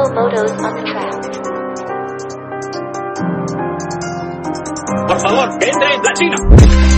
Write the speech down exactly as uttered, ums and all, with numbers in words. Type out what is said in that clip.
Photos on the track. Por favor, que entre la China.